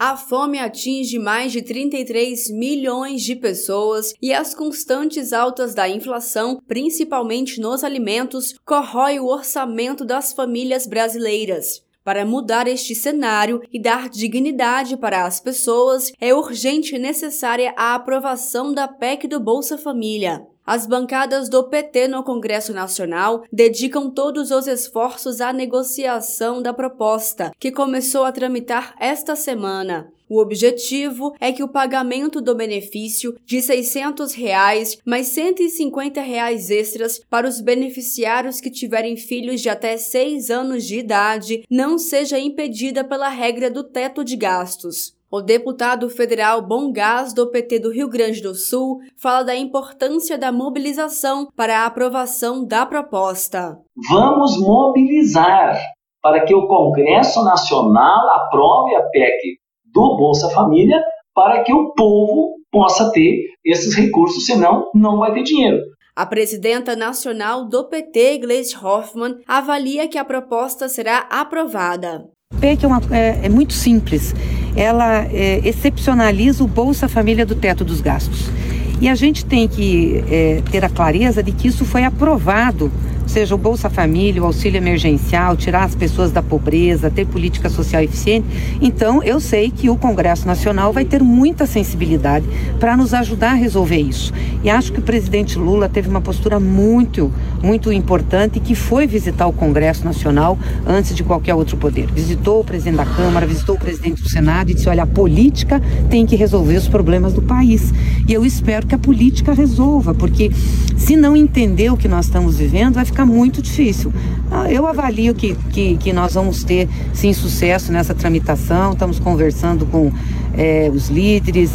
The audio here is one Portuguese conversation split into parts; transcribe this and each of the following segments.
A fome atinge mais de 33 milhões de pessoas e as constantes altas da inflação, principalmente nos alimentos, corrói o orçamento das famílias brasileiras. Para mudar este cenário e dar dignidade para as pessoas, é urgente e necessária a aprovação da PEC do Bolsa Família. As bancadas do PT no Congresso Nacional dedicam todos os esforços à negociação da proposta, que começou a tramitar esta semana. O objetivo é que o pagamento do benefício de R$ 600 mais R$ 150 extras para os beneficiários que tiverem filhos de até 6 anos de idade não seja impedida pela regra do teto de gastos. O deputado federal Bom Gás, do PT do Rio Grande do Sul, fala da importância da mobilização para a aprovação da proposta. Vamos mobilizar para que o Congresso Nacional aprove a PEC do Bolsa Família para que o povo possa ter esses recursos, senão não vai ter dinheiro. A presidenta nacional do PT, Gleisi Hoffmann, avalia que a proposta será aprovada. A PEC é muito simples. Ela excepcionaliza o Bolsa Família do teto dos gastos. E a gente tem que ter a clareza de que isso foi aprovado, seja o Bolsa Família, o auxílio emergencial, tirar as pessoas da pobreza, ter política social eficiente. Então, eu sei que o Congresso Nacional vai ter muita sensibilidade para nos ajudar a resolver isso. E acho que o presidente Lula teve uma postura muito importante, que foi visitar o Congresso Nacional antes de qualquer outro poder. Visitou o presidente da Câmara, visitou o presidente do Senado e disse, olha, a política tem que resolver os problemas do país. E eu espero que a política resolva, porque se não entender o que nós estamos vivendo, vai ficar muito difícil. Eu avalio que nós vamos ter, sim, sucesso nessa tramitação. Estamos conversando com os líderes,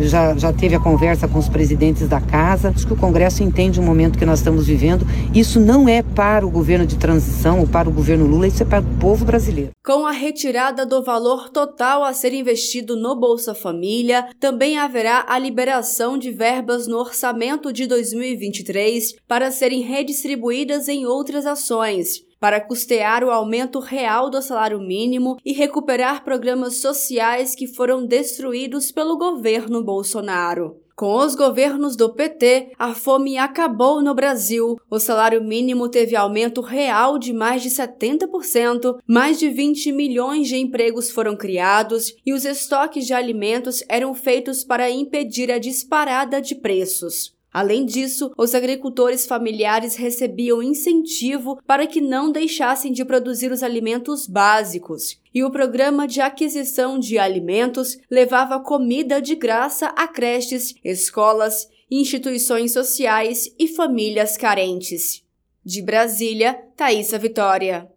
já teve a conversa com os presidentes da casa. Acho que o Congresso entende o momento que nós estamos vivendo. Isso não é para o governo de transição ou para o governo Lula, isso é para o povo brasileiro. Com a retirada do valor total a ser investido no Bolsa Família, também haverá a liberação de verbas no orçamento de 2023 para serem redistribuídas em outras ações, para custear o aumento real do salário mínimo e recuperar programas sociais que foram destruídos pelo governo Bolsonaro. Com os governos do PT, a fome acabou no Brasil. O salário mínimo teve aumento real de mais de 70%, mais de 20 milhões de empregos foram criados e os estoques de alimentos eram feitos para impedir a disparada de preços. Além disso, os agricultores familiares recebiam incentivo para que não deixassem de produzir os alimentos básicos. E o programa de aquisição de alimentos levava comida de graça a creches, escolas, instituições sociais e famílias carentes. De Brasília, Thaisa Vitória.